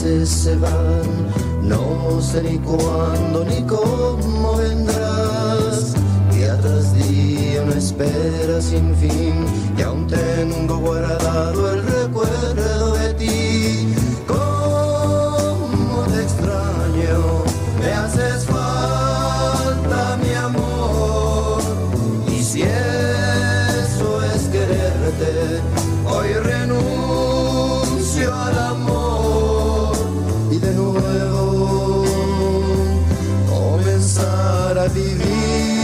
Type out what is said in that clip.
meses se van, no sé ni cuándo ni cómo vendrás. Día tras día una espera sin fin, y aún tengo guardado el recuerdo de ti. Cómo te extraño, me haces falta mi amor, y si eso es quererte, hoy renuncio al amor y de nuevo comenzar a vivir.